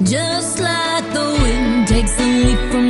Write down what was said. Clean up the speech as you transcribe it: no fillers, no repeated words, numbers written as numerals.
Just like the wind takes a leaf from